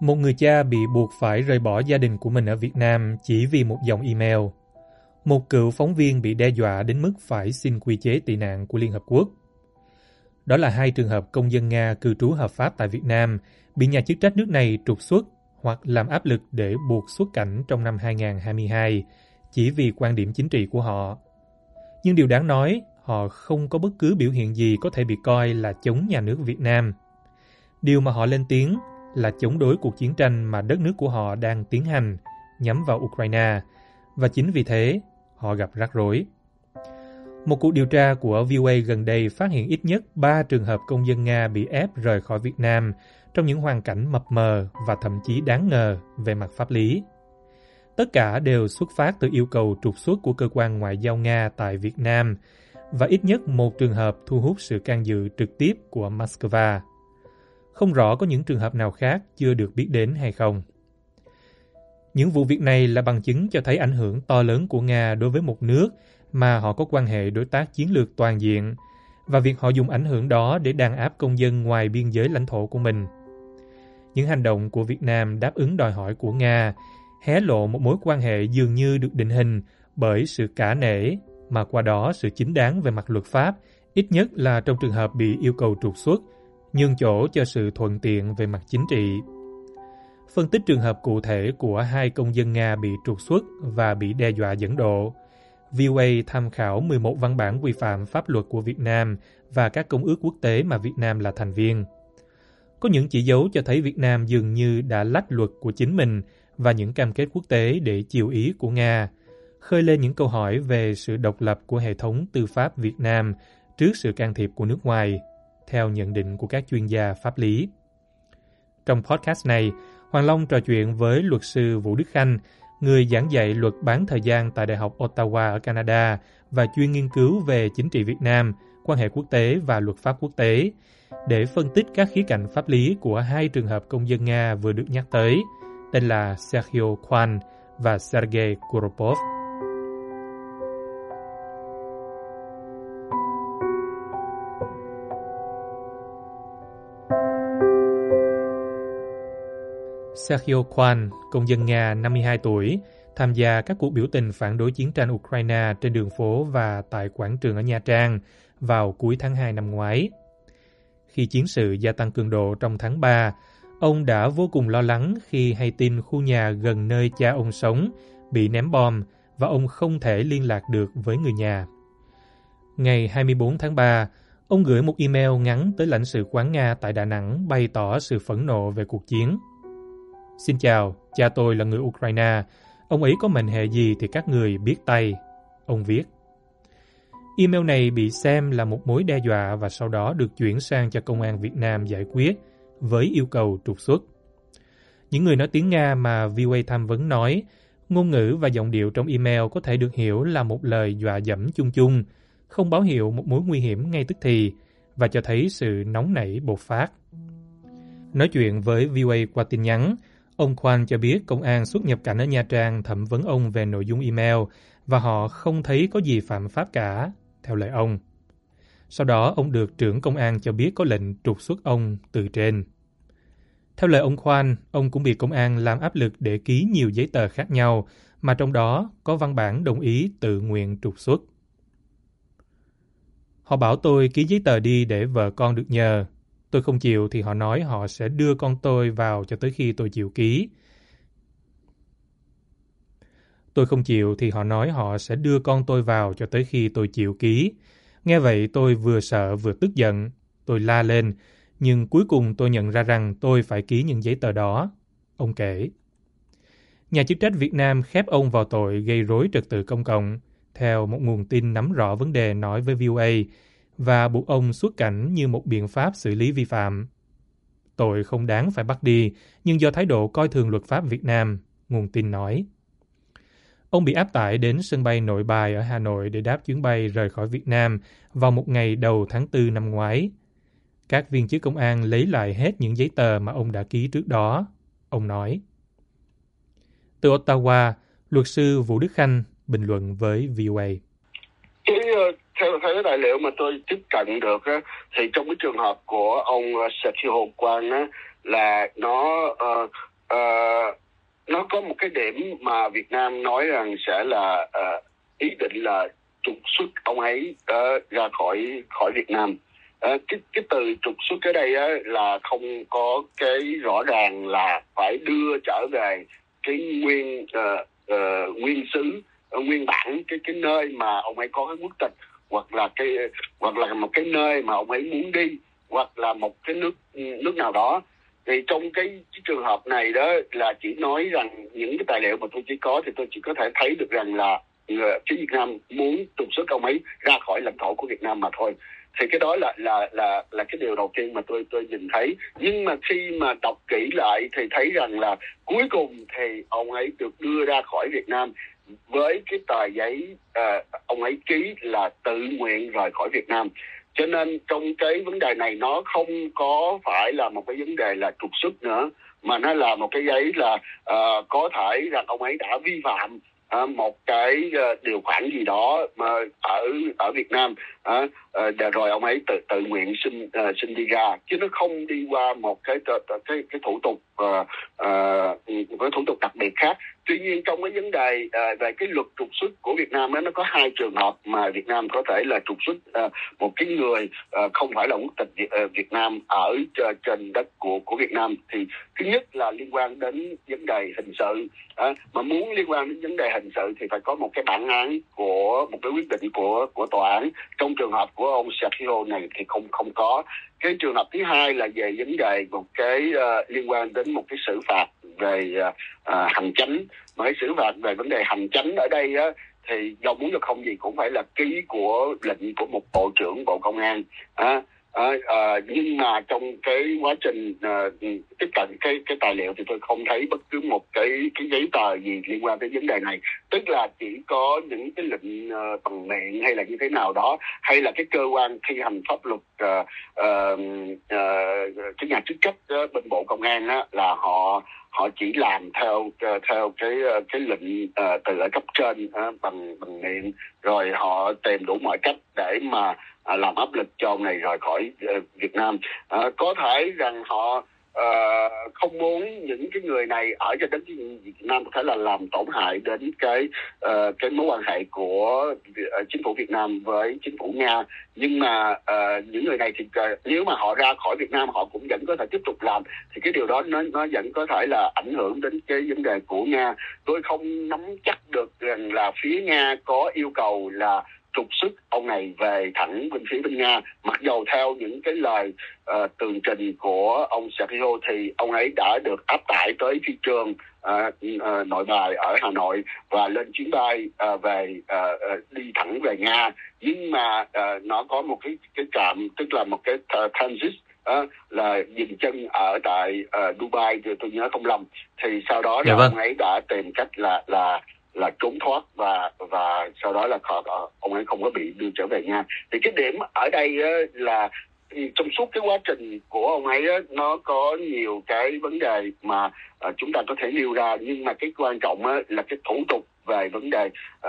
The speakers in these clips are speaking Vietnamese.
Một người cha bị buộc phải rời bỏ gia đình của mình ở Việt Nam chỉ vì một dòng email. Một cựu phóng viên bị đe dọa đến mức phải xin quy chế tị nạn của Liên Hợp Quốc. Đó là hai trường hợp công dân Nga cư trú hợp pháp tại Việt Nam bị nhà chức trách nước này trục xuất hoặc làm áp lực để buộc xuất cảnh trong năm 2022 chỉ vì quan điểm chính trị của họ. Nhưng điều đáng nói, họ không có bất cứ biểu hiện gì có thể bị coi là chống nhà nước Việt Nam. Điều mà họ lên tiếng là chống đối cuộc chiến tranh mà đất nước của họ đang tiến hành nhắm vào Ukraine, và chính vì thế họ gặp rắc rối. Một cuộc điều tra của VOA gần đây phát hiện ít nhất 3 trường hợp công dân Nga bị ép rời khỏi Việt Nam trong những hoàn cảnh mập mờ và thậm chí đáng ngờ về mặt pháp lý. Tất cả đều xuất phát từ yêu cầu trục xuất của cơ quan ngoại giao Nga tại Việt Nam, và ít nhất một trường hợp thu hút sự can dự trực tiếp của Moscow. Không rõ có những trường hợp nào khác chưa được biết đến hay không. Những vụ việc này là bằng chứng cho thấy ảnh hưởng to lớn của Nga đối với một nước mà họ có quan hệ đối tác chiến lược toàn diện, và việc họ dùng ảnh hưởng đó để đàn áp công dân ngoài biên giới lãnh thổ của mình. Những hành động của Việt Nam đáp ứng đòi hỏi của Nga hé lộ một mối quan hệ dường như được định hình bởi sự cả nể, mà qua đó sự chính đáng về mặt luật pháp, ít nhất là trong trường hợp bị yêu cầu trục xuất, nhường chỗ cho sự thuận tiện về mặt chính trị. Phân tích trường hợp cụ thể của hai công dân Nga bị trục xuất và bị đe dọa dẫn độ, VOA tham khảo 11 văn bản quy phạm pháp luật của Việt Nam và các công ước quốc tế mà Việt Nam là thành viên. Có những chỉ dấu cho thấy Việt Nam dường như đã lách luật của chính mình và những cam kết quốc tế để chiều ý của Nga, khơi lên những câu hỏi về sự độc lập của hệ thống tư pháp Việt Nam trước sự can thiệp của nước ngoài, theo nhận định của các chuyên gia pháp lý. Trong podcast này, Hoàng Long trò chuyện với luật sư Vũ Đức Khanh, người giảng dạy luật bán thời gian tại Đại học Ottawa ở Canada và chuyên nghiên cứu về chính trị Việt Nam, quan hệ quốc tế và luật pháp quốc tế, để phân tích các khía cạnh pháp lý của hai trường hợp công dân Nga vừa được nhắc tới, tên là Sergio Kwan và Sergei Kuropov. Sergio Kwan, công dân Nga 52 tuổi, tham gia các cuộc biểu tình phản đối chiến tranh Ukraine trên đường phố và tại quảng trường ở Nha Trang vào cuối tháng 2 năm ngoái. Khi chiến sự gia tăng cường độ trong tháng 3, ông đã vô cùng lo lắng khi hay tin khu nhà gần nơi cha ông sống bị ném bom và ông không thể liên lạc được với người nhà. Ngày 24 tháng 3, ông gửi một email ngắn tới lãnh sự quán Nga tại Đà Nẵng bày tỏ sự phẫn nộ về cuộc chiến. Xin chào, cha tôi là người Ukraine. Ông ấy có mệnh hệ gì thì các người biết tay, ông viết. Email này bị xem là một mối đe dọa và sau đó được chuyển sang cho công an Việt Nam giải quyết với yêu cầu trục xuất. Những người nói tiếng Nga mà VOA tham vấn nói, ngôn ngữ và giọng điệu trong email có thể được hiểu là một lời dọa dẫm chung chung, không báo hiệu một mối nguy hiểm ngay tức thì và cho thấy sự nóng nảy bộc phát. Nói chuyện với VOA qua tin nhắn, ông Kwan cho biết công an xuất nhập cảnh ở Nha Trang thẩm vấn ông về nội dung email và họ không thấy có gì phạm pháp cả, theo lời ông. Sau đó, ông được trưởng công an cho biết có lệnh trục xuất ông từ trên. Theo lời ông Kwan, ông cũng bị công an làm áp lực để ký nhiều giấy tờ khác nhau, mà trong đó có văn bản đồng ý tự nguyện trục xuất. Họ bảo tôi ký giấy tờ đi để vợ con được nhờ. Tôi không chịu thì họ nói họ sẽ đưa con tôi vào cho tới khi tôi chịu ký. Tôi không chịu thì họ nói họ sẽ đưa con tôi vào cho tới khi tôi chịu ký. Nghe vậy tôi vừa sợ vừa tức giận. Tôi la lên, nhưng cuối cùng tôi nhận ra rằng tôi phải ký những giấy tờ đó. Ông kể. Nhà chức trách Việt Nam khép ông vào tội gây rối trật tự công cộng, theo một nguồn tin nắm rõ vấn đề nói với VOA, và buộc ông xuất cảnh như một biện pháp xử lý vi phạm. Tội không đáng phải bắt đi, nhưng do thái độ coi thường luật pháp Việt Nam, nguồn tin nói. Ông bị áp tải đến sân bay Nội Bài ở Hà Nội để đáp chuyến bay rời khỏi Việt Nam vào một ngày đầu tháng 4 năm ngoái. Các viên chức công an lấy lại hết những giấy tờ mà ông đã ký trước đó, ông nói. Từ Ottawa, luật sư Vũ Đức Khanh bình luận với VOA. Theo cái tài liệu mà tôi tiếp cận được á, thì trong cái trường hợp của ông Sergio Kwan á, là nó nó có một cái điểm mà Việt Nam nói rằng sẽ là ý định là trục xuất ông ấy ra khỏi Việt Nam. Cái từ trục xuất ở đây là không có cái rõ ràng là phải đưa trở về cái nguyên xứ, nguyên bản cái nơi mà ông ấy có cái quốc tịch, hoặc là một cái nơi mà ông ấy muốn đi, hoặc là một cái nước nào đó. Thì trong cái trường hợp này đó là chỉ nói rằng những cái tài liệu mà tôi có thì tôi chỉ có thể thấy được rằng là phía Việt Nam muốn trục xuất ông ấy ra khỏi lãnh thổ của Việt Nam mà thôi. Thì cái đó là cái điều đầu tiên mà tôi nhìn thấy. Nhưng mà khi mà đọc kỹ lại thì thấy rằng là cuối cùng thì ông ấy được đưa ra khỏi Việt Nam với cái tờ giấy ông ấy ký là tự nguyện rời khỏi Việt Nam. Cho nên trong cái vấn đề này nó không có phải là một cái vấn đề là trục xuất nữa, mà nó là một cái giấy là có thể rằng ông ấy đã vi phạm một cái điều khoản gì đó mà ở Việt Nam, rồi ông ấy tự nguyện xin đi ra, chứ nó không đi qua một cái thủ tục cái thủ tục đặc biệt khác. Tuy nhiên trong cái vấn đề về cái luật trục xuất của Việt Nam đó, nó có hai trường hợp mà Việt Nam có thể là trục xuất một cái người không phải là quốc tịch Việt Nam ở trên đất của Việt Nam. Thì thứ nhất là liên quan đến vấn đề hình sự, mà muốn liên quan đến vấn đề hình sự thì phải có một cái bản án của một cái quyết định của tòa án. Trong trường hợp của ông Sergio này thì không có. Cái trường hợp thứ hai là về vấn đề một cái liên quan đến một cái xử phạt về hành chánh. Mà cái xử phạt về vấn đề hành chánh ở đây thì dầu muốn được không gì cũng phải là ký của lệnh của một bộ trưởng Bộ Công an. Nhưng mà trong cái quá trình tiếp cận cái tài liệu thì tôi không thấy bất cứ một cái giấy tờ gì liên quan đến vấn đề này. Tức là chỉ có những cái lệnh bằng miệng hay là như thế nào đó, hay là cái cơ quan thi hành pháp luật, cái nhà chức trách bên Bộ Công an là họ chỉ làm theo cái lệnh từ ở cấp trên bằng miệng, rồi họ tìm đủ mọi cách để mà làm áp lực cho ông này rời khỏi Việt Nam. Có thể rằng họ không muốn những cái người này ở cho đến Việt Nam có thể là làm tổn hại đến cái mối quan hệ của chính phủ Việt Nam với chính phủ Nga. Nhưng mà những người này thì nếu mà họ ra khỏi Việt Nam họ cũng vẫn có thể tiếp tục làm, thì cái điều đó nó vẫn có thể là ảnh hưởng đến cái vấn đề của Nga. Tôi không nắm chắc được rằng là phía Nga có yêu cầu là trục xuất ông này về thẳng bên phía bên Nga, mặc dầu theo những cái lời tường trình của ông Sergio thì ông ấy đã được áp tải tới phi trường Nội Bài ở Hà Nội và lên chuyến bay về đi thẳng về Nga. Nhưng mà nó có một cái trạm, tức là một cái transit là dừng chân ở tại Dubai, thì tôi nhớ không lầm. Thì sau đó là ông ấy đã tìm cách là trốn thoát và sau đó là ông ấy không có bị đưa trở về Nga. Thì cái điểm ở đây là trong suốt cái quá trình của ông ấy nó có nhiều cái vấn đề mà chúng ta có thể nêu ra, nhưng mà cái quan trọng là cái thủ tục về vấn đề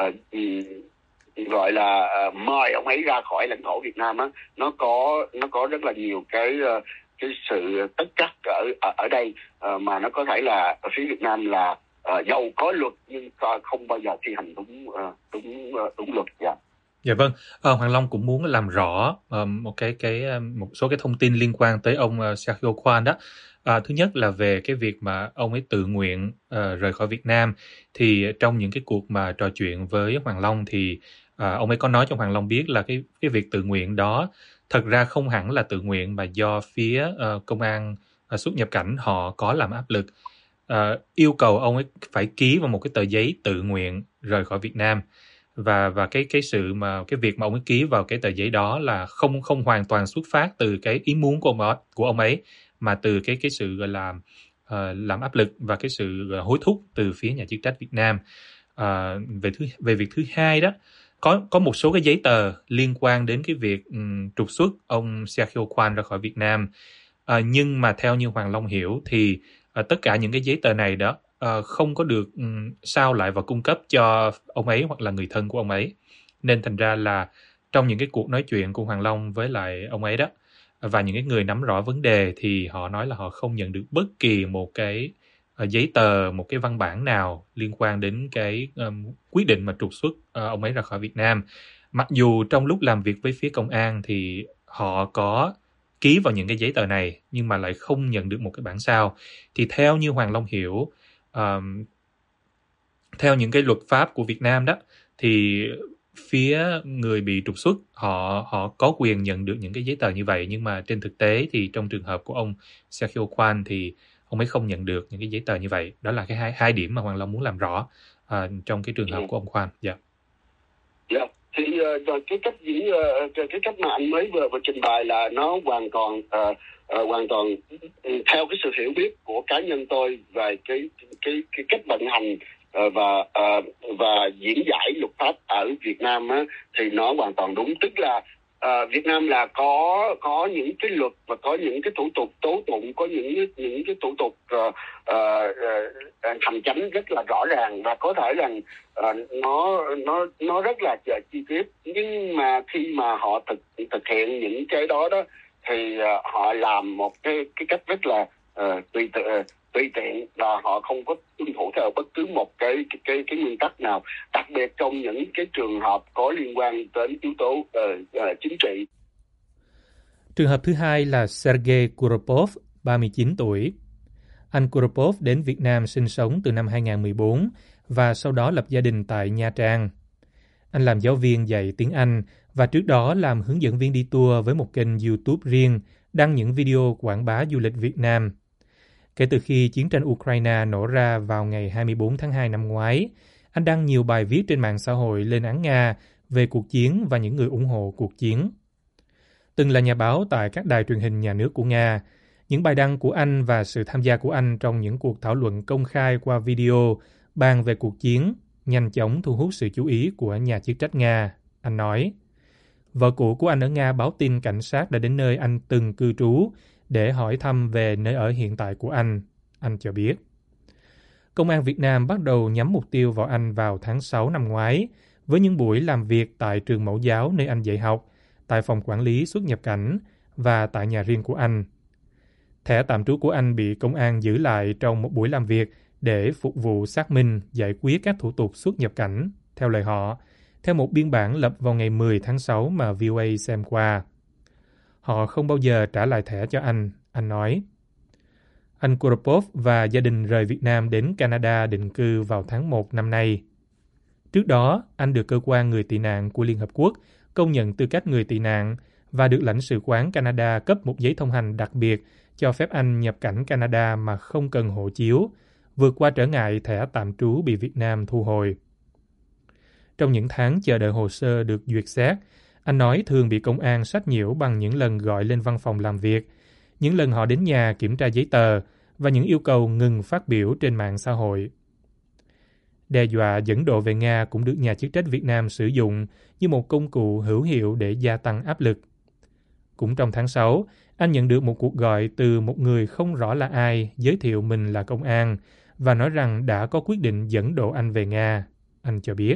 gọi là mời ông ấy ra khỏi lãnh thổ Việt Nam nó có rất là nhiều cái sự tất trắc ở đây, mà nó có thể là ở phía Việt Nam là dầu có luật nhưng không bao giờ thi hành đúng luật. Dạ vâng, Hoàng Long cũng muốn làm rõ một số cái thông tin liên quan tới ông Sergio Kwan đó. Thứ nhất là về cái việc mà ông ấy tự nguyện rời khỏi Việt Nam. Thì trong những cái cuộc mà trò chuyện với Hoàng Long thì ông ấy có nói cho Hoàng Long biết là cái việc tự nguyện đó thật ra không hẳn là tự nguyện, mà do phía công an xuất nhập cảnh họ có làm áp lực, yêu cầu ông ấy phải ký vào một cái tờ giấy tự nguyện rời khỏi Việt Nam. Và cái việc mà ông ấy ký vào cái tờ giấy đó là không hoàn toàn xuất phát từ cái ý muốn của ông ấy, mà từ cái sự gọi là làm áp lực và cái sự hối thúc từ phía nhà chức trách Việt Nam. Về việc thứ hai đó, có một số cái giấy tờ liên quan đến cái việc trục xuất ông Sergio Kwan ra khỏi Việt Nam, nhưng mà theo như Hoàng Long hiểu thì tất cả những cái giấy tờ này đó không có được sao lại và cung cấp cho ông ấy hoặc là người thân của ông ấy. Nên thành ra là trong những cái cuộc nói chuyện của Hoàng Long với lại ông ấy đó, và những cái người nắm rõ vấn đề, thì họ nói là họ không nhận được bất kỳ một cái giấy tờ, một cái văn bản nào liên quan đến cái quyết định mà trục xuất ông ấy ra khỏi Việt Nam. Mặc dù trong lúc làm việc với phía công an thì họ có ký vào những cái giấy tờ này, nhưng mà lại không nhận được một cái bản sao. Thì theo như Hoàng Long hiểu, theo những cái luật pháp của Việt Nam đó, thì phía người bị trục xuất họ có quyền nhận được những cái giấy tờ như vậy, nhưng mà trên thực tế thì trong trường hợp của ông Sergio Kwan thì ông ấy không nhận được những cái giấy tờ như vậy. Đó là cái hai điểm mà Hoàng Long muốn làm rõ trong cái trường hợp của ông Kwan. Dạ. Dạ. Thì cái cách mà anh mới vừa trình bày là nó hoàn toàn theo cái sự hiểu biết của cá nhân tôi về cái cách vận hành và diễn giải luật pháp ở Việt Nam á, thì nó hoàn toàn đúng. Tức là Việt Nam là có những cái luật và có những cái thủ tục tố tụng, có những cái thủ tục hành chánh rất là rõ ràng, và có thể rằng nó rất là chi tiết, nhưng mà khi mà họ thực hiện những cái đó thì họ làm một cái cách rất là tùy tiện, và họ không có tuân thủ theo bất cứ một cái nguyên tắc nào, đặc biệt trong những cái trường hợp có liên quan đến yếu tố chính trị. Trường hợp thứ hai là Sergei Kuropov, 39 tuổi. Anh Kuropov đến Việt Nam sinh sống từ năm 2014 và sau đó lập gia đình tại Nha Trang. Anh làm giáo viên dạy tiếng Anh và trước đó làm hướng dẫn viên đi tour với một kênh YouTube riêng, đăng những video quảng bá du lịch Việt Nam. Kể từ khi chiến tranh Ukraine nổ ra vào ngày 24 tháng 2 năm ngoái, anh đăng nhiều bài viết trên mạng xã hội lên án Nga về cuộc chiến và những người ủng hộ cuộc chiến. Từng là nhà báo tại các đài truyền hình nhà nước của Nga, những bài đăng của anh và sự tham gia của anh trong những cuộc thảo luận công khai qua video bàn về cuộc chiến nhanh chóng thu hút sự chú ý của nhà chức trách Nga. Anh nói, vợ cũ của anh ở Nga báo tin cảnh sát đã đến nơi anh từng cư trú để hỏi thăm về nơi ở hiện tại của anh cho biết. Công an Việt Nam bắt đầu nhắm mục tiêu vào anh vào tháng 6 năm ngoái với những buổi làm việc tại trường mẫu giáo nơi anh dạy học, tại phòng quản lý xuất nhập cảnh và tại nhà riêng của anh. Thẻ tạm trú của anh bị công an giữ lại trong một buổi làm việc để phục vụ xác minh giải quyết các thủ tục xuất nhập cảnh, theo lời họ, theo một biên bản lập vào ngày 10 tháng 6 mà VOA xem qua. Họ không bao giờ trả lại thẻ cho anh nói. Anh Kuropov và gia đình rời Việt Nam đến Canada định cư vào tháng 1 năm nay. Trước đó, anh được cơ quan người tị nạn của Liên Hợp Quốc công nhận tư cách người tị nạn và được lãnh sự quán Canada cấp một giấy thông hành đặc biệt cho phép anh nhập cảnh Canada mà không cần hộ chiếu, vượt qua trở ngại thẻ tạm trú bị Việt Nam thu hồi. Trong những tháng chờ đợi hồ sơ được duyệt xét, anh nói thường bị công an sách nhiễu bằng những lần gọi lên văn phòng làm việc, những lần họ đến nhà kiểm tra giấy tờ và những yêu cầu ngừng phát biểu trên mạng xã hội. Đe dọa dẫn độ về Nga cũng được nhà chức trách Việt Nam sử dụng như một công cụ hữu hiệu để gia tăng áp lực. Cũng trong tháng 6, anh nhận được một cuộc gọi từ một người không rõ là ai giới thiệu mình là công an và nói rằng đã có quyết định dẫn độ anh về Nga, anh cho biết.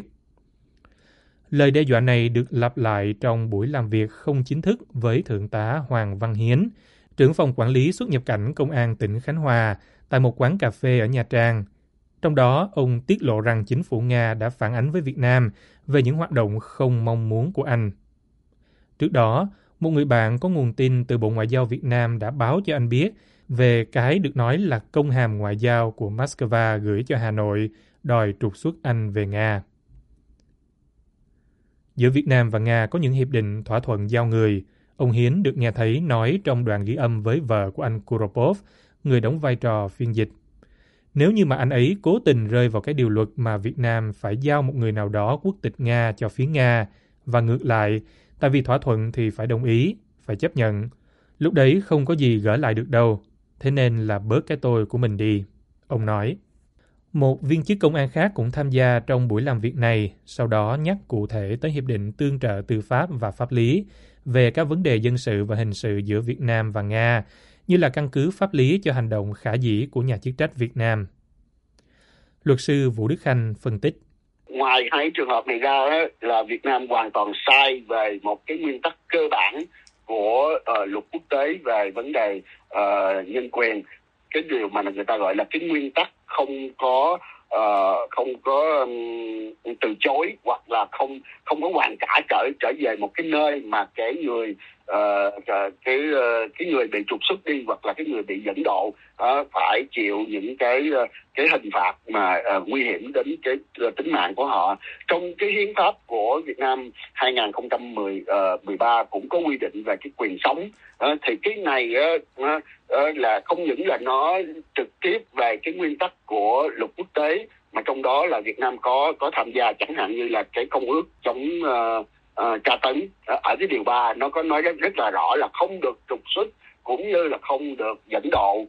Lời đe dọa này được lặp lại trong buổi làm việc không chính thức với Thượng tá Hoàng Văn Hiến, trưởng phòng quản lý xuất nhập cảnh Công an tỉnh Khánh Hòa, tại một quán cà phê ở Nha Trang. Trong đó, ông tiết lộ rằng chính phủ Nga đã phản ánh với Việt Nam về những hoạt động không mong muốn của anh. Trước đó, một người bạn có nguồn tin từ Bộ Ngoại giao Việt Nam đã báo cho anh biết về cái được nói là công hàm ngoại giao của Moscow gửi cho Hà Nội đòi trục xuất anh về Nga. Giữa Việt Nam và Nga có những hiệp định thỏa thuận giao người, ông Hiến được nghe thấy nói trong đoạn ghi âm với vợ của anh Kuropov, người đóng vai trò phiên dịch. Nếu như mà anh ấy cố tình rơi vào cái điều luật mà Việt Nam phải giao một người nào đó quốc tịch Nga cho phía Nga, và ngược lại, tại vì thỏa thuận thì phải đồng ý, phải chấp nhận. Lúc đấy không có gì gỡ lại được đâu, thế nên là bớt cái tôi của mình đi, ông nói. Một viên chức công an khác cũng tham gia trong buổi làm việc này, sau đó nhắc cụ thể tới Hiệp định Tương trợ Tư pháp và Pháp lý về các vấn đề dân sự và hình sự giữa Việt Nam và Nga, như là căn cứ pháp lý cho hành động khả dĩ của nhà chức trách Việt Nam. Luật sư Vũ Đức Khanh phân tích. Ngoài hai trường hợp này ra là Việt Nam hoàn toàn sai về một cái nguyên tắc cơ bản của luật quốc tế về vấn đề nhân quyền. cái điều mà người ta gọi là cái nguyên tắc không có từ chối, hoặc là không có hoàn cả trở về một cái nơi mà cái người cái người bị trục xuất đi, hoặc là cái người bị dẫn độ phải chịu những cái hình phạt mà nguy hiểm đến cái tính mạng của họ. Trong cái hiến pháp của Việt Nam 2013 cũng có quy định về cái quyền sống. Thì cái này là không những là nó trực tiếp về cái nguyên tắc của luật quốc tế, mà trong đó là Việt Nam có tham gia, chẳng hạn như là cái công ước chống tra tấn ở cái điều 3 nó có nói rất là rõ là không được trục xuất cũng như là không được dẫn độ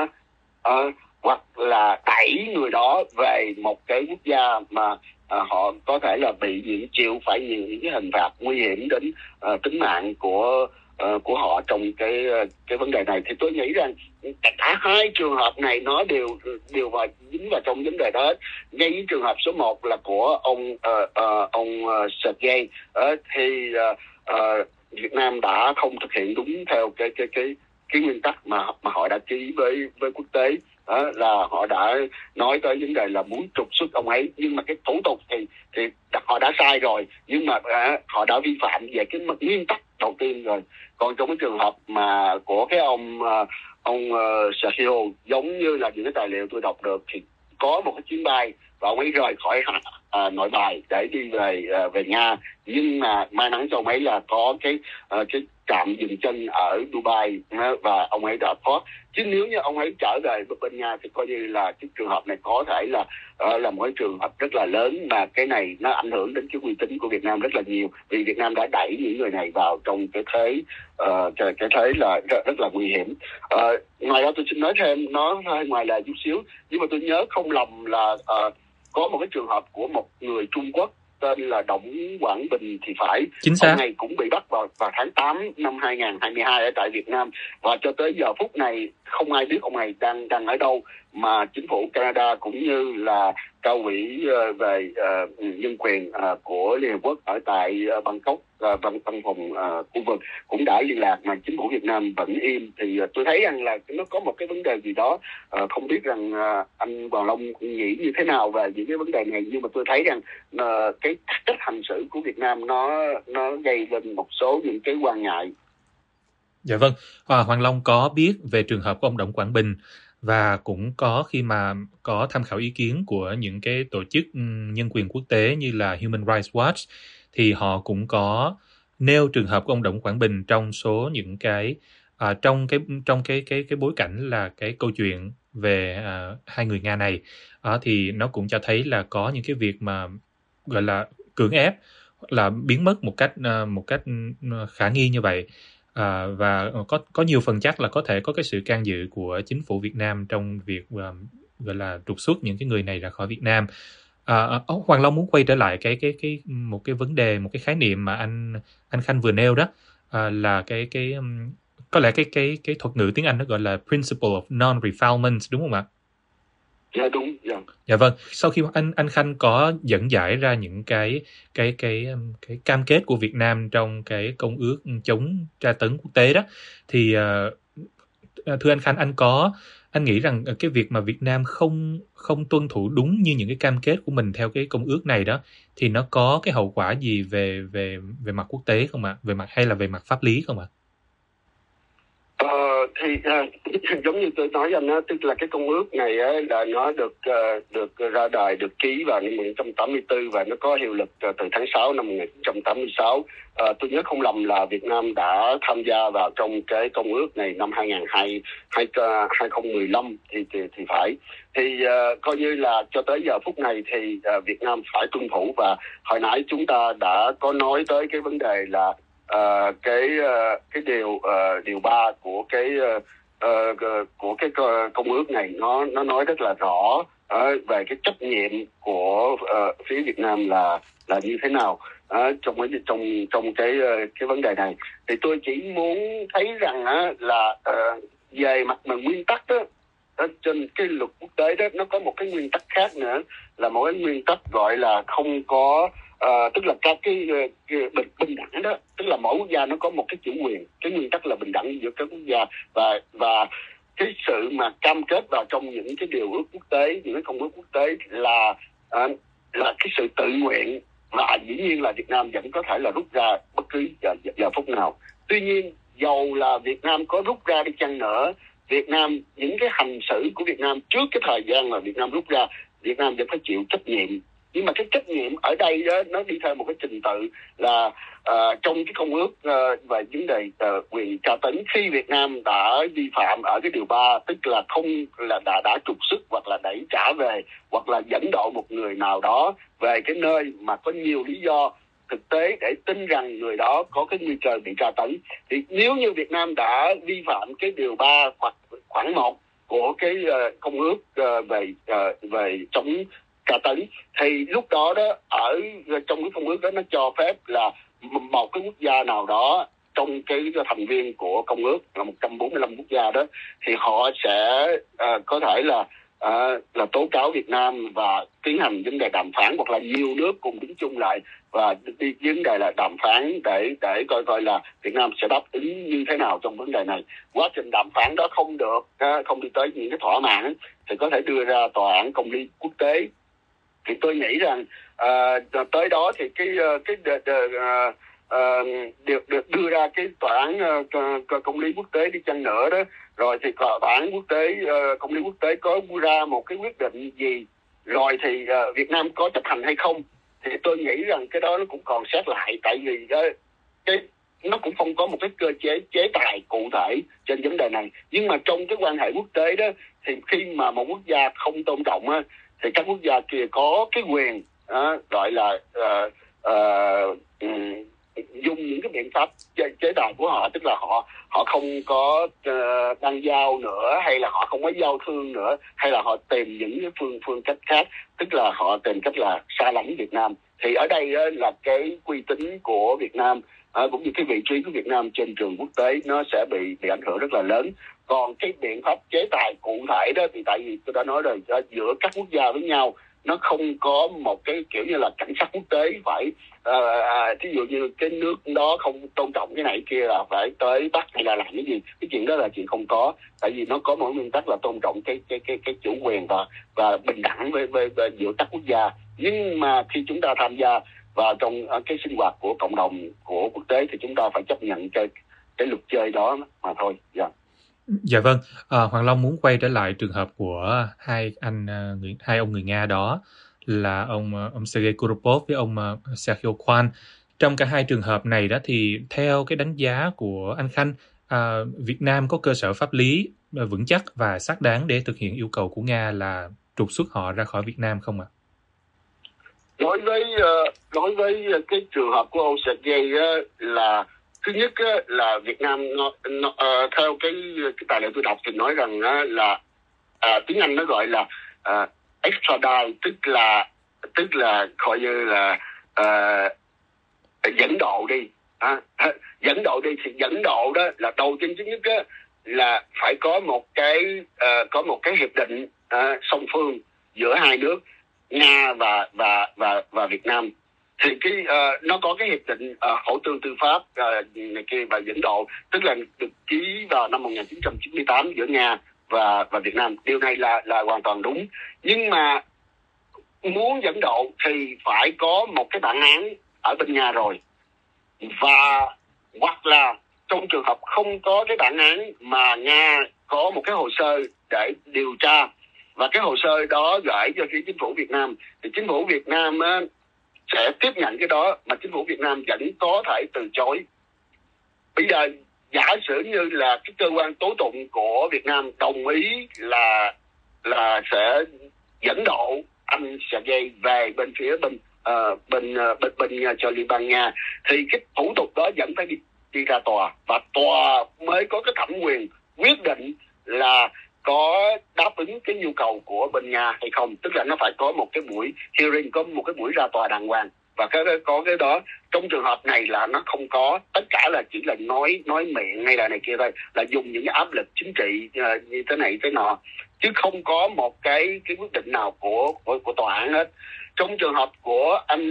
hoặc là đẩy người đó về một cái quốc gia mà họ có thể là bị chịu phải những cái hình phạt nguy hiểm đến tính mạng của họ trong cái vấn đề này. Thì tôi nghĩ rằng cả hai trường hợp này nó đều dính vào trong vấn đề đó. Ngay trường hợp số 1 là của ông Sergei thì Việt Nam đã không thực hiện đúng theo cái nguyên tắc mà họ đã ký với quốc tế. Là họ đã nói tới vấn đề là muốn trục xuất ông ấy, nhưng mà cái thủ tục thì họ đã sai rồi, nhưng mà họ đã vi phạm về cái nguyên tắc đầu tiên rồi. Còn trong cái trường hợp mà của cái ông Sergio, giống như là những cái tài liệu tôi đọc được, thì có một cái chuyến bay và ông ấy rời khỏi Nội Bài để đi về Nga, nhưng mà may mắn cho ông ấy là có cái trạm dừng chân ở Dubai và ông ấy đã thoát. Chứ nếu như ông ấy trở về bên Nga thì coi như là cái trường hợp này có thể là một cái trường hợp rất là lớn, mà cái này nó ảnh hưởng đến cái uy tín của Việt Nam rất là nhiều, vì Việt Nam đã đẩy những người này vào trong cái thế là rất là nguy hiểm. Ngoài ra tôi xin nói thêm, nó hơi ngoài là chút xíu, nhưng mà tôi nhớ không lầm là có một cái trường hợp của một người Trung Quốc tên là Đổng Quảng Bình thì phải. Chính xác. Ông này cũng bị bắt vào tháng 8 năm 2022 ở tại Việt Nam, và cho tới giờ phút này không ai biết ông này đang ở đâu, mà chính phủ Canada cũng như là cao ủy về nhân quyền của Liên Hợp Quốc ở tại Bangkok, văn phòng khu vực cũng đã liên lạc, mà chính phủ Việt Nam vẫn im. Thì tôi thấy rằng là nó có một cái vấn đề gì đó, không biết rằng anh Hoàng Long nghĩ như thế nào về những cái vấn đề này, nhưng mà tôi thấy rằng cái cách hành xử của Việt Nam nó gây lên một số những cái quan ngại. Dạ vâng, Hoàng Long có biết về trường hợp của ông Đổng Quảng Bình, và cũng có khi mà có tham khảo ý kiến của những cái tổ chức nhân quyền quốc tế như là Human Rights Watch, thì họ cũng có nêu trường hợp của ông Đổng Quảng Bình trong số những cái trong cái bối cảnh là cái câu chuyện về hai người Nga này. Thì nó cũng cho thấy là có những cái việc mà gọi là cưỡng ép, là biến mất một cách khả nghi như vậy. Và có nhiều phần chắc là có thể có cái sự can dự của chính phủ Việt Nam trong việc gọi là trục xuất những cái người này ra khỏi Việt Nam. Hoàng Long muốn quay trở lại một cái vấn đề, một cái khái niệm mà anh Khanh vừa nêu đó, là có lẽ cái thuật ngữ tiếng Anh nó gọi là principle of non-refoulement, đúng không ạ? Dạ đúng. Dạ vâng. Sau khi anh Khanh có dẫn giải ra những cái cam kết của Việt Nam trong cái công ước chống tra tấn quốc tế đó, thì thưa anh Khanh, anh nghĩ rằng cái việc mà Việt Nam không tuân thủ đúng như những cái cam kết của mình theo cái công ước này đó, thì nó có cái hậu quả gì về mặt quốc tế không ạ? Hay là về mặt pháp lý không ạ? Thì giống như tôi nói anh á, tức là cái công ước này á, là nó được ra đời, được ký vào năm 1984 và nó có hiệu lực từ tháng 6 năm 1986. Tôi nhớ không lầm là Việt Nam đã tham gia vào trong cái công ước này năm 2015 thì phải. Thì coi như là cho tới giờ phút này thì Việt Nam phải tuân thủ. Và hồi nãy chúng ta đã có nói tới cái vấn đề là cái điều 3 của cái công ước này, nó nói rất là rõ về cái trách nhiệm của phía Việt Nam là như thế nào trong cái vấn đề này. Thì tôi chỉ muốn thấy rằng là về mặt nguyên tắc đó, trên cái luật quốc tế đó, nó có một cái nguyên tắc khác nữa, là một cái nguyên tắc gọi là không có tức là các cái bình đẳng đó, tức là mỗi quốc gia nó có một cái chủ quyền, cái nguyên tắc là bình đẳng giữa các quốc gia, và cái sự mà cam kết vào trong những cái điều ước quốc tế, những cái công ước quốc tế là cái sự tự nguyện, và dĩ nhiên là Việt Nam vẫn có thể là rút ra bất cứ giờ phút nào. Tuy nhiên dầu là Việt Nam có rút ra đi chăng nữa, những cái hành xử của Việt Nam trước cái thời gian mà Việt Nam rút ra, Việt Nam vẫn phải chịu trách nhiệm. Nhưng mà cái trách nhiệm ở đây đó, nó đi theo một cái trình tự là trong cái công ước về vấn đề quyền tra tấn, khi Việt Nam đã vi phạm ở cái điều 3, tức là không là đã trục xuất hoặc là đẩy trả về hoặc là dẫn độ một người nào đó về cái nơi mà có nhiều lý do thực tế để tin rằng người đó có cái nguy cơ bị tra tấn, thì nếu như Việt Nam đã vi phạm cái điều 3 hoặc khoản 1 của cái công ước về chống tra tấn, thì lúc đó ở trong cái công ước đó nó cho phép là một cái quốc gia nào đó trong cái thành viên của công ước là 145 quốc gia đó, thì họ sẽ có thể là tố cáo Việt Nam và tiến hành vấn đề đàm phán, hoặc là nhiều nước cùng đứng chung lại và đi vấn đề là đàm phán để coi là Việt Nam sẽ đáp ứng như thế nào trong vấn đề này. Quá trình đàm phán đó không đi tới những cái thỏa mãn thì có thể đưa ra tòa án công lý quốc tế. Thì tôi nghĩ rằng tới đó thì được đưa ra cái tòa án công lý quốc tế đi chăng nữa đó, rồi thì tòa án quốc tế công lý quốc tế có ra một cái quyết định gì, rồi thì Việt Nam có chấp hành hay không, thì tôi nghĩ rằng cái đó nó cũng còn xét lại, tại vì nó cũng không có một cái cơ chế tài cụ thể trên vấn đề này. Nhưng mà trong cái quan hệ quốc tế đó, thì khi mà một quốc gia không tôn trọng á, thì các quốc gia kia có cái quyền gọi là dùng những cái biện pháp chế tài của họ, tức là họ không có băng giao nữa, hay là họ không có giao thương nữa, hay là họ tìm những cái phương cách khác, tức là họ tìm cách là xa lánh Việt Nam. Thì ở đây là cái uy tín của Việt Nam cũng như cái vị trí của Việt Nam trên trường quốc tế nó sẽ bị ảnh hưởng rất là lớn. Còn cái biện pháp chế tài cụ thể đó thì tại vì tôi đã nói rồi, giữa các quốc gia với nhau nó không có một cái kiểu như là cảnh sát quốc tế phải thí dụ như cái nước đó không tôn trọng cái này kia là phải tới bắt hay là làm cái gì, cái chuyện đó là chuyện không có, tại vì nó có một nguyên tắc là tôn trọng cái chủ quyền và bình đẳng với giữa các quốc gia. Nhưng mà khi chúng ta tham gia vào trong cái sinh hoạt của cộng đồng của quốc tế thì chúng ta phải chấp nhận cái luật chơi đó mà thôi. Dạ vâng, Hoàng Long muốn quay trở lại trường hợp của hai ông người Nga đó, là ông Sergei Kuropov với ông Sergio Kwan. Trong cả hai trường hợp này đó thì theo cái đánh giá của anh Khanh, Việt Nam có cơ sở pháp lý vững chắc và xác đáng để thực hiện yêu cầu của Nga là trục xuất họ ra khỏi Việt Nam không ạ? Đối với cái trường hợp của ông Sergei là thứ nhất là Việt Nam theo cái tài liệu tôi đọc thì nói rằng là tiếng Anh nó gọi là extradite, tức là coi như là dẫn độ đi. Dẫn độ đi thì dẫn độ đó là đầu tiên thứ nhất là phải có một cái hiệp định song phương giữa hai nước Nga và Việt Nam. Thì nó có cái hiệp định hỗ tương tư pháp này kia và dẫn độ, tức là được ký vào năm 1998 giữa Nga và Việt Nam. Điều này là hoàn toàn đúng. Nhưng mà muốn dẫn độ thì phải có một cái bản án ở bên Nga rồi, và hoặc là trong trường hợp không có cái bản án mà Nga có một cái hồ sơ để điều tra và cái hồ sơ đó gửi cho phía chính phủ Việt Nam, thì chính phủ Việt Nam sẽ tiếp nhận cái đó, mà chính phủ Việt Nam vẫn có thể từ chối. Bây giờ giả sử như là cái cơ quan tố tụng của Việt Nam đồng ý là sẽ dẫn độ anh Sergei về bên phía bên cho Liên bang Nga, thì cái thủ tục đó vẫn phải đi ra tòa, và tòa mới có cái thẩm quyền quyết định là có đáp ứng cái nhu cầu của bên Nga hay không. Tức là nó phải có một cái buổi hearing, có một cái buổi ra tòa đàng hoàng, và có cái đó. Trong trường hợp này là nó không có, tất cả là chỉ là nói miệng hay là này kia thôi, là dùng những cái áp lực chính trị như thế này thế nọ, chứ không có một cái quyết định nào của tòa án hết. Trong trường hợp của anh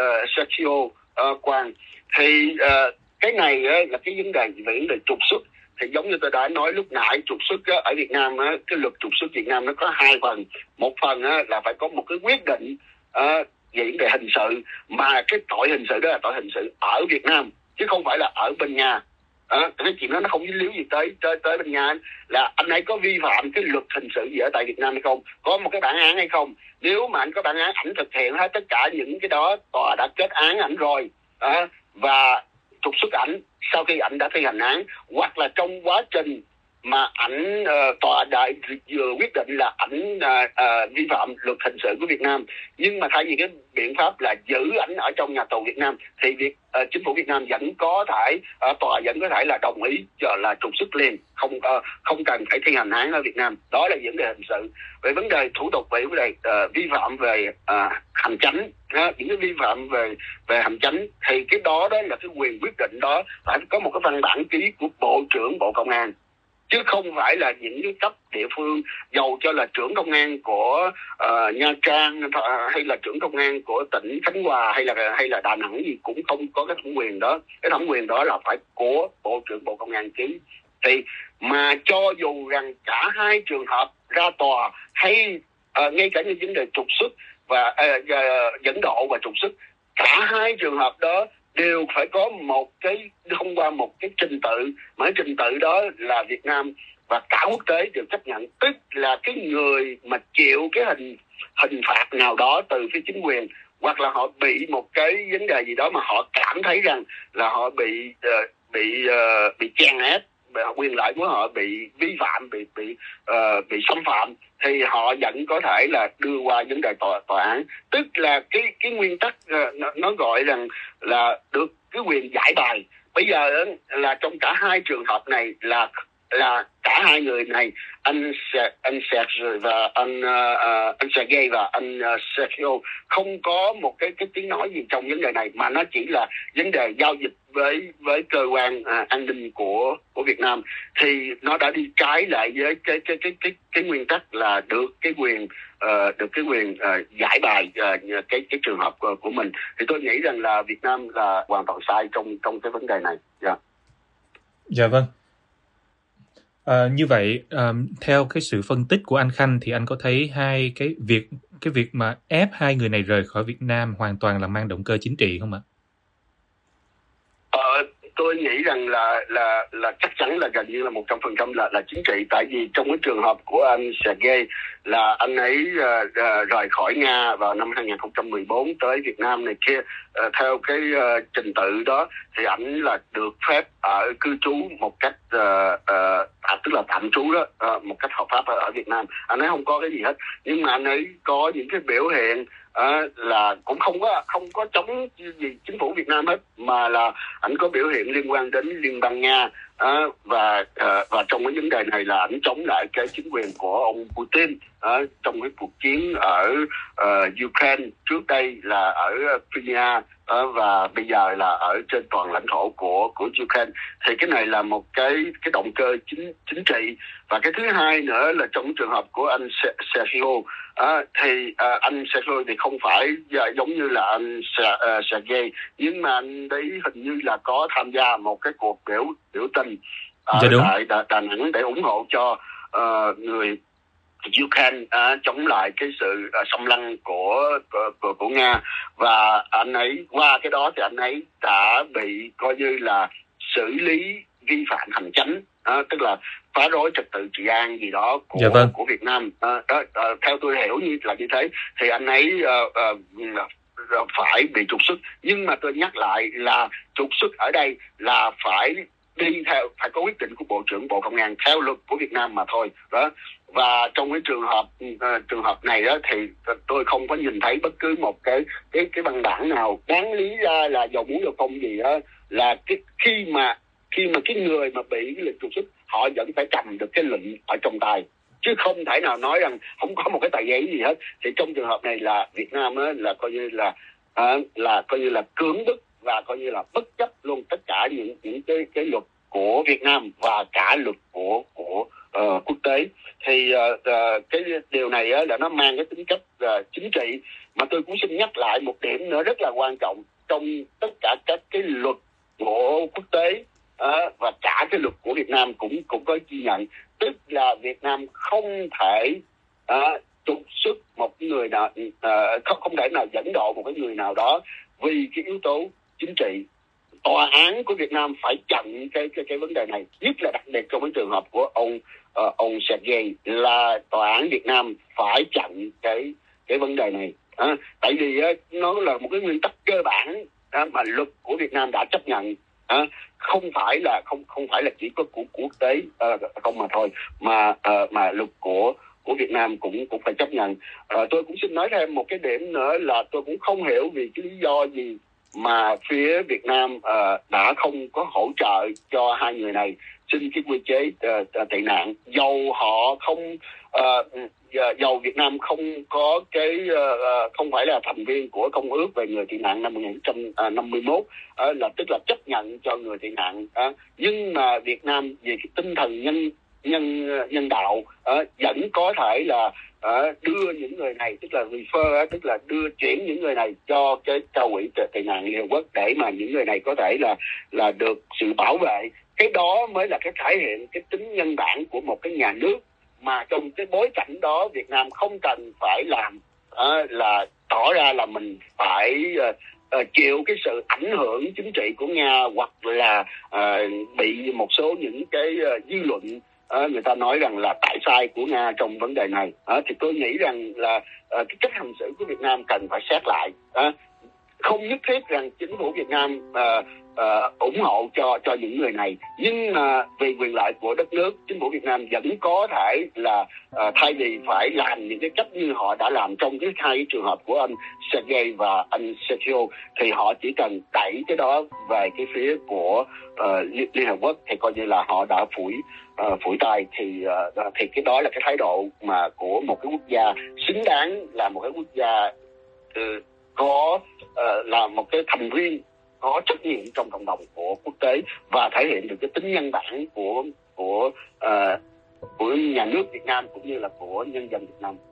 Sergio Kwan thì cái này là cái vấn đề trục xuất. thì giống như tôi đã nói lúc nãy, trục xuất á, ở Việt Nam á, cái luật trục xuất Việt Nam nó có hai phần. Một phần á, là phải có một cái quyết định về vấn đề hình sự, mà cái tội hình sự đó là tội hình sự ở Việt Nam chứ không phải là ở bên Nga. Cái chuyện đó nó không dính líu gì tới bên Nga, là anh ấy có vi phạm cái luật hình sự gì ở tại Việt Nam hay không, có một cái bản án hay không. Nếu mà anh có bản án, ảnh thực hiện hết tất cả những cái đó, tòa đã kết án ảnh rồi và trục xuất ảnh sau khi ảnh đã thi hành án, hoặc là trong quá trình mà ảnh tòa đại vừa quyết định là ảnh vi phạm luật hình sự của Việt Nam, nhưng mà thay vì cái biện pháp là giữ ảnh ở trong nhà tù Việt Nam, thì chính phủ Việt Nam vẫn có thể, tòa vẫn có thể là đồng ý là trục xuất liền, không cần phải thi hành án ở Việt Nam. Đó là vấn đề hình sự. Về vấn đề thủ tục, về vấn đề vi phạm về hành chánh, những cái vi phạm về hành chánh, thì cái đó là cái quyền quyết định đó phải có một cái văn bản ký của Bộ trưởng Bộ Công an, chứ không phải là những cái cấp địa phương, dầu cho là trưởng công an của Nha Trang hay là trưởng công an của tỉnh Khánh Hòa hay là Đà Nẵng gì cũng không có cái thẩm quyền đó. Cái thẩm quyền đó là phải của Bộ trưởng Bộ Công an ký. Thì mà cho dù rằng cả hai trường hợp ra tòa hay ngay cả những vấn đề trục xuất và dẫn độ và trục xuất, cả hai trường hợp đó đều phải có thông qua một cái trình tự, mà cái trình tự đó là Việt Nam và cả quốc tế đều chấp nhận. Tức là cái người mà chịu cái hình phạt nào đó từ phía chính quyền, hoặc là họ bị một cái vấn đề gì đó mà họ cảm thấy rằng là họ bị chèn ép, quyền lợi của họ bị vi phạm, bị xâm phạm, thì họ vẫn có thể là đưa qua vấn đề tòa án. Tức là cái nguyên tắc nó gọi rằng là được cái quyền giải bài. Bây giờ là trong cả hai trường hợp này là cả hai người này, anh Sergei và anh Sergei và anh Sergio, không có một cái tiếng nói gì trong vấn đề này, mà nó chỉ là vấn đề giao dịch với cơ quan an ninh của Việt Nam. Thì nó đã đi trái lại với cái nguyên tắc là được cái quyền giải bài cái trường hợp của mình. Thì tôi nghĩ rằng là Việt Nam là hoàn toàn sai trong cái vấn đề này. Dạ vâng. Như vậy, theo cái sự phân tích của anh Khanh thì anh có thấy cái việc mà ép hai người này rời khỏi Việt Nam hoàn toàn là mang động cơ chính trị không ạ? Tôi nghĩ rằng là chắc chắn là gần như là 100% là chính trị. Tại vì trong cái trường hợp của anh Sergei là anh ấy rời khỏi Nga vào năm 2014 tới Việt Nam này kia, theo cái trình tự đó thì ảnh là được phép ở cư trú một cách tức là tạm trú đó, một cách hợp pháp ở Việt Nam. Anh ấy không có cái gì hết, nhưng mà anh ấy có những cái biểu hiện là cũng không có chống gì chính phủ Việt Nam hết, mà là ảnh có biểu hiện liên quan đến Liên bang Nga, và trong cái vấn đề này là ảnh chống lại cái chính quyền của ông Putin trong cái cuộc chiến ở Ukraine, trước đây là ở Crimea, và bây giờ là ở trên toàn lãnh thổ của Ukraine. Thì cái này là một cái động cơ chính trị. Và cái thứ hai nữa là trong trường hợp của anh Sergio, thì anh Sergio thì không phải giống như là anh Sergei, nhưng mà anh đấy hình như là có tham gia một cái cuộc biểu tình ở tại Đà Nẵng để ủng hộ cho người Ukraine chống lại cái sự xâm lăng của Nga. Và anh ấy qua cái đó thì anh ấy đã bị coi như là xử lý vi phạm hành chánh, tức là phá rối trật tự trị an gì đó của Việt Nam. Theo tôi hiểu như thế, thì anh ấy phải bị trục xuất. Nhưng mà tôi nhắc lại là trục xuất ở đây là phải có quyết định của Bộ trưởng Bộ Công an theo luật của Việt Nam mà thôi đó. Và trong cái trường hợp này đó thì tôi không có nhìn thấy bất cứ một cái văn bản nào đáng lý ra là dầu muốn dầu không gì đó, là khi mà cái người mà bị cái lệnh trục xuất họ vẫn phải cầm được cái lệnh ở trong tay, chứ không thể nào nói rằng không có một cái tờ giấy gì hết. Thì trong trường hợp này là Việt Nam là coi như là cưỡng bức và coi như là bất chấp luôn tất cả những cái luật của Việt Nam và cả luật của quốc tế. Thì cái điều này là nó mang cái tính chất chính trị. Mà tôi cũng xin nhắc lại một điểm nữa rất là quan trọng, trong tất cả các cái luật của quốc tế và cả cái luật của Việt Nam cũng có ghi nhận, tức là Việt Nam không thể trục xuất một người nào, không thể nào dẫn độ một cái người nào đó vì cái yếu tố chính trị. Tòa án của Việt Nam phải chặn cái vấn đề này, nhất là đặc biệt trong cái trường hợp của ông Sergei, là tòa án Việt Nam phải chặn cái vấn đề này. Tại vì nó là một cái nguyên tắc cơ bản mà luật của Việt Nam đã chấp nhận, không phải là chỉ có của quốc tế không mà thôi, mà luật của Việt Nam cũng phải chấp nhận. Tôi cũng xin nói thêm một cái điểm nữa là tôi cũng không hiểu vì cái lý do gì mà phía Việt Nam đã không có hỗ trợ cho hai người này xin cái quy chế tị nạn, dầu Việt Nam không có không phải là thành viên của Công ước về người tị nạn năm 1951, là tức là chấp nhận cho người tị nạn, nhưng mà Việt Nam về cái tinh thần nhân đạo vẫn có thể là đưa những người này, tức là refer, tức là chuyển những người này cho cái cao ủy tị nạn Liên Hợp Quốc để mà những người này có thể là được sự bảo vệ. Cái đó mới là cái thể hiện cái tính nhân bản của một cái nhà nước, mà trong cái bối cảnh đó Việt Nam không cần phải làm là tỏ ra là mình phải chịu cái sự ảnh hưởng chính trị của Nga, hoặc là bị một số những cái dư luận người ta nói rằng là tại sai của Nga trong vấn đề này. Thì tôi nghĩ rằng là cái cách hành xử của Việt Nam cần phải xét lại. Không nhất thiết rằng chính phủ Việt Nam ủng hộ cho những người này, nhưng mà vì quyền lợi của đất nước, chính phủ Việt Nam vẫn có thể là thay vì phải làm những cái cách như họ đã làm trong cái hai trường hợp của anh Sergei và anh Sergio, thì họ chỉ cần đẩy cái đó về cái phía của Liên Hợp Quốc, thì coi như là họ đã phủi tay. Thì cái đó là cái thái độ mà của một cái quốc gia xứng đáng là một cái quốc gia có là một cái thành viên có trách nhiệm trong cộng đồng của quốc tế, và thể hiện được cái tính nhân bản của nhà nước Việt Nam cũng như là của nhân dân Việt Nam.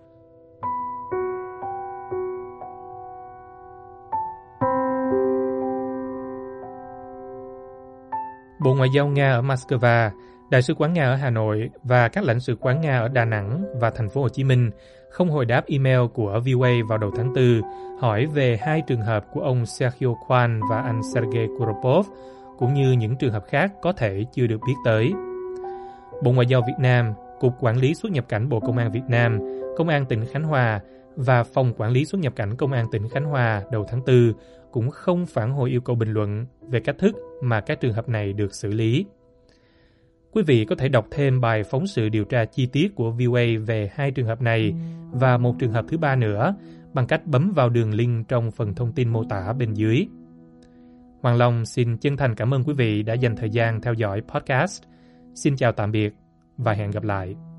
Bộ Ngoại giao Nga ở Moscow, Đại sứ quán Nga ở Hà Nội và các lãnh sự quán Nga ở Đà Nẵng và thành phố Hồ Chí Minh không hồi đáp email của VOA vào đầu tháng 4 hỏi về hai trường hợp của ông Sergio Kwan và anh Sergei Kuropov, cũng như những trường hợp khác có thể chưa được biết tới. Bộ Ngoại giao Việt Nam, Cục Quản lý xuất nhập cảnh Bộ Công an Việt Nam, Công an tỉnh Khánh Hòa và Phòng Quản lý xuất nhập cảnh Công an tỉnh Khánh Hòa đầu tháng 4 cũng không phản hồi yêu cầu bình luận về cách thức mà các trường hợp này được xử lý. Quý vị có thể đọc thêm bài phóng sự điều tra chi tiết của VOA về hai trường hợp này và một trường hợp thứ ba nữa bằng cách bấm vào đường link trong phần thông tin mô tả bên dưới. Hoàng Long xin chân thành cảm ơn quý vị đã dành thời gian theo dõi podcast. Xin chào tạm biệt và hẹn gặp lại.